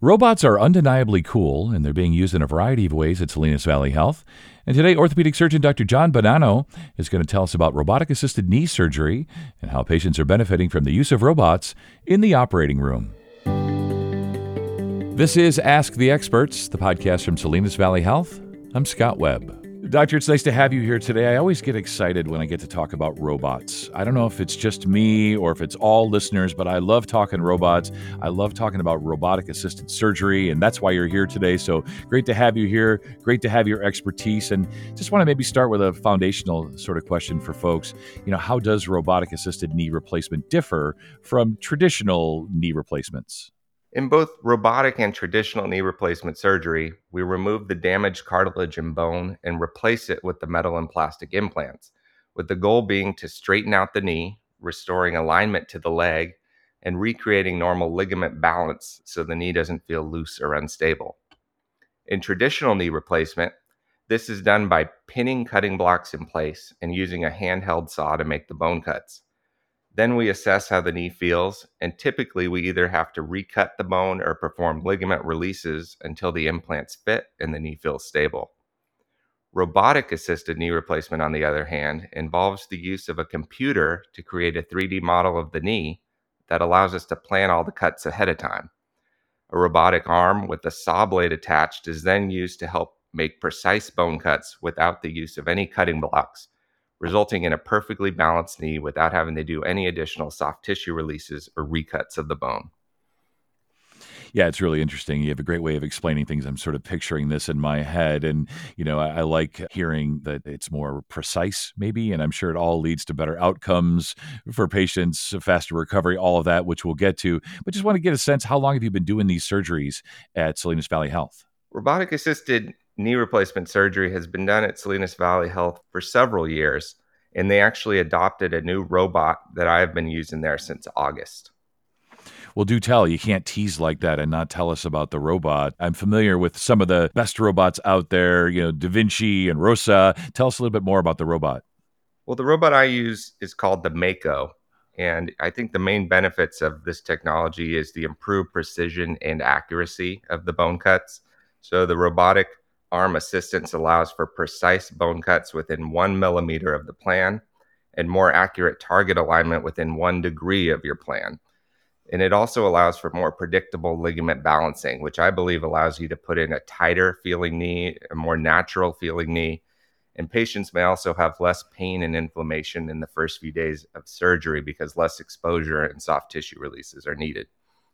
Robots are undeniably cool, and they're being used in a variety of ways at Salinas Valley Health. And today, orthopedic surgeon Dr. John Bonanno is going to tell us about robotic-assisted knee surgery and how patients are benefiting from the use of robots in the operating room. This is Ask the Experts, the podcast from Salinas Valley Health. I'm Scott Webb. Doctor, it's nice to have you here today. I always get excited when I get to talk about robots. I don't know if it's just me or if it's all listeners, but I love talking robots. I love talking about robotic-assisted surgery, and that's why you're here today. So great to have you here. Great to have your expertise. And just want to maybe start with a foundational sort of question for folks. How does robotic-assisted knee replacement differ from traditional knee replacements? In both robotic and traditional knee replacement surgery, we remove the damaged cartilage and bone and replace it with the metal and plastic implants, with the goal being to straighten out the knee, restoring alignment to the leg, and recreating normal ligament balance so the knee doesn't feel loose or unstable. In traditional knee replacement, this is done by pinning cutting blocks in place and using a handheld saw to make the bone cuts. Then we assess how the knee feels, and typically we either have to recut the bone or perform ligament releases until the implants fit and the knee feels stable. Robotic-assisted knee replacement, on the other hand, involves the use of a computer to create a 3D model of the knee that allows us to plan all the cuts ahead of time. A robotic arm with a saw blade attached is then used to help make precise bone cuts without the use of any cutting blocks, resulting in a perfectly balanced knee without having to do any additional soft tissue releases or recuts of the bone. Yeah, it's really interesting. You have a great way of explaining things. I'm sort of picturing this in my head. And, I like hearing that it's more precise, maybe. And I'm sure it all leads to better outcomes for patients, faster recovery, all of that, which we'll get to. But just want to get a sense, how long have you been doing these surgeries at Salinas Valley Health? Robotic-assisted knee replacement surgery has been done at Salinas Valley Health for several years, and they actually adopted a new robot that I've been using there since August. Well, do tell. You can't tease like that and not tell us about the robot. I'm familiar with some of the best robots out there, Da Vinci and Rosa. Tell us a little bit more about the robot. Well, the robot I use is called the Mako, and I think the main benefits of this technology is the improved precision and accuracy of the bone cuts. So the robotic arm assistance allows for precise bone cuts within 1 millimeter of the plan and more accurate target alignment within 1 degree of your plan. And it also allows for more predictable ligament balancing, which I believe allows you to put in a tighter feeling knee, a more natural feeling knee. And patients may also have less pain and inflammation in the first few days of surgery because less exposure and soft tissue releases are needed.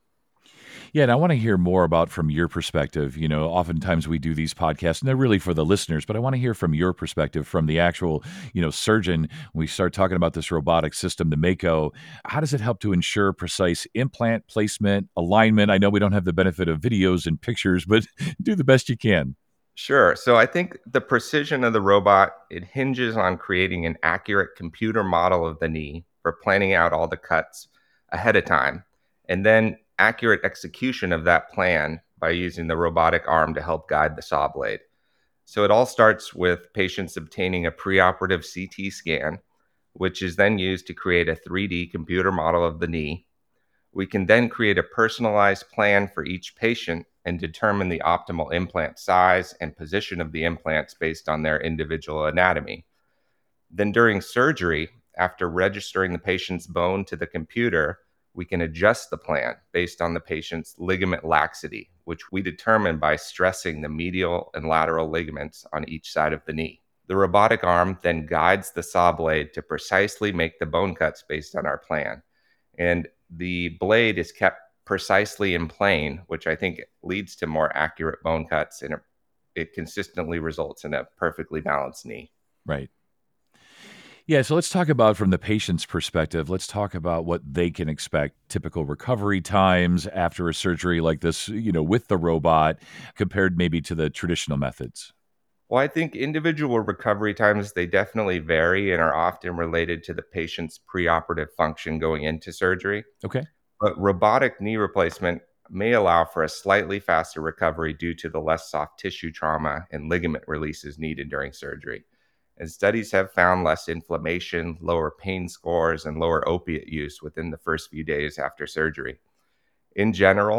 Yeah, and I want to hear more about from your perspective. Oftentimes we do these podcasts, and they're really for the listeners, but I want to hear from your perspective, from the actual, surgeon. When we start talking about this robotic system, the Mako, how does it help to ensure precise implant placement, alignment? I know we don't have the benefit of videos and pictures, but do the best you can. Sure. So I think the precision of the robot, it hinges on creating an accurate computer model of the knee for planning out all the cuts ahead of time, and then accurate execution of that plan by using the robotic arm to help guide the saw blade. So it all starts with patients obtaining a preoperative CT scan, which is then used to create a 3D computer model of the knee. We can then create a personalized plan for each patient and determine the optimal implant size and position of the implants based on their individual anatomy. Then during surgery, after registering the patient's bone to the computer, we can adjust the plan based on the patient's ligament laxity, which we determine by stressing the medial and lateral ligaments on each side of the knee. The robotic arm then guides the saw blade to precisely make the bone cuts based on our plan. And the blade is kept precisely in plane, which I think leads to more accurate bone cuts, and it consistently results in a perfectly balanced knee. Right. Yeah, so let's talk about from the patient's perspective. Let's talk about what they can expect, typical recovery times after a surgery like this, with the robot compared maybe to the traditional methods. Well, I think individual recovery times, they definitely vary and are often related to the patient's preoperative function going into surgery. Okay. But robotic knee replacement may allow for a slightly faster recovery due to the less soft tissue trauma and ligament releases needed during surgery. And studies have found less inflammation, lower pain scores, and lower opiate use within the first few days after surgery. In general,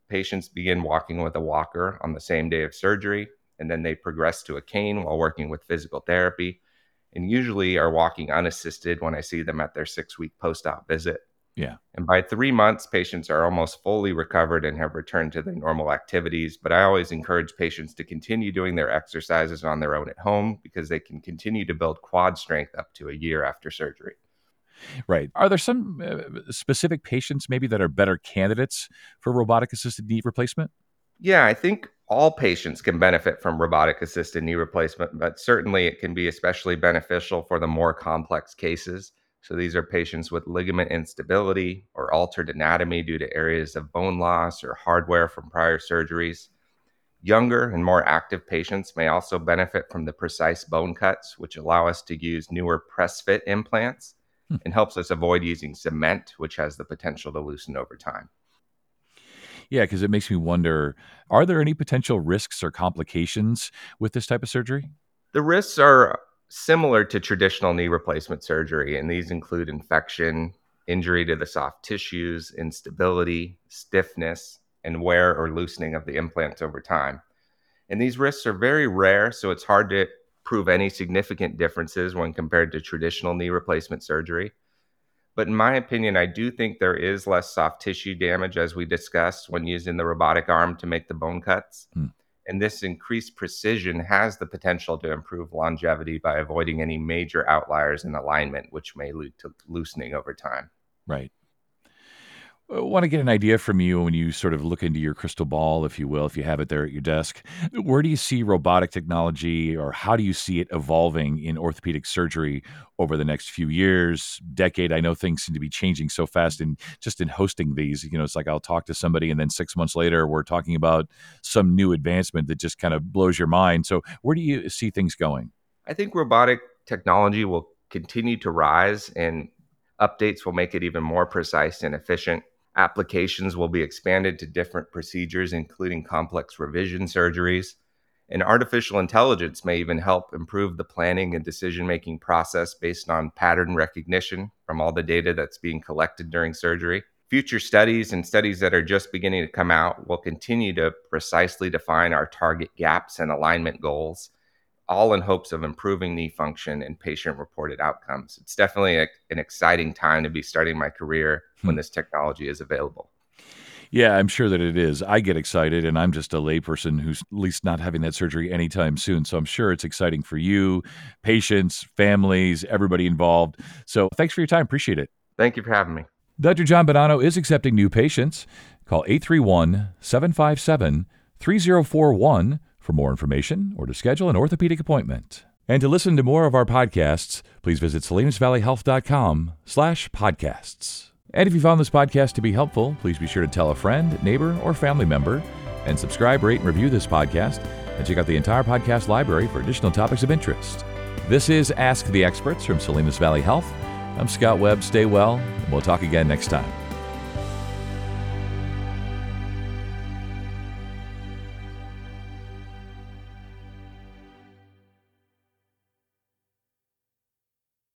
patients begin walking with a walker on the same day of surgery, and then they progress to a cane while working with physical therapy, and usually are walking unassisted when I see them at their 6-week post-op visit. Yeah. And by 3 months, patients are almost fully recovered and have returned to their normal activities. But I always encourage patients to continue doing their exercises on their own at home because they can continue to build quad strength up to a year after surgery. Right. Are there some specific patients maybe that are better candidates for robotic assisted knee replacement? Yeah, I think all patients can benefit from robotic assisted knee replacement, but certainly it can be especially beneficial for the more complex cases. So these are patients with ligament instability or altered anatomy due to areas of bone loss or hardware from prior surgeries. Younger and more active patients may also benefit from the precise bone cuts, which allow us to use newer press fit implants Hmm. and helps us avoid using cement, which has the potential to loosen over time. Yeah, because it makes me wonder, are there any potential risks or complications with this type of surgery? The risks are similar to traditional knee replacement surgery, and these include infection, injury to the soft tissues, instability, stiffness, and wear or loosening of the implants over time. And these risks are very rare, so it's hard to prove any significant differences when compared to traditional knee replacement surgery. But in my opinion, I do think there is less soft tissue damage, as we discussed, when using the robotic arm to make the bone cuts. Hmm. And this increased precision has the potential to improve longevity by avoiding any major outliers in alignment, which may lead to loosening over time. Right. I want to get an idea from you when you sort of look into your crystal ball, if you will, if you have it there at your desk. Where do you see robotic technology, or how do you see it evolving in orthopedic surgery over the next few years, decade? I know things seem to be changing so fast, and just in hosting these, it's like I'll talk to somebody and then 6 months later we're talking about some new advancement that just kind of blows your mind. So where do you see things going? I think robotic technology will continue to rise, and updates will make it even more precise and efficient. Applications will be expanded to different procedures, including complex revision surgeries. And artificial intelligence may even help improve the planning and decision making process based on pattern recognition from all the data that's being collected during surgery. Future studies and studies that are just beginning to come out will continue to precisely define our target gaps and alignment goals, all in hopes of improving knee function and patient reported outcomes. It's definitely an exciting time to be starting my career when this technology is available. Yeah, I'm sure that it is. I get excited, and I'm just a layperson who's at least not having that surgery anytime soon. So I'm sure it's exciting for you, patients, families, everybody involved. So thanks for your time. Appreciate it. Thank you for having me. Dr. John Bonanno is accepting new patients. Call 831-757-3041 for more information or to schedule an orthopedic appointment. And to listen to more of our podcasts, please visit SalinasValleyHealth.com/podcasts. And if you found this podcast to be helpful, please be sure to tell a friend, neighbor, or family member, and subscribe, rate, and review this podcast, and check out the entire podcast library for additional topics of interest. This is Ask the Experts from Salinas Valley Health. I'm Scott Webb. Stay well, and we'll talk again next time.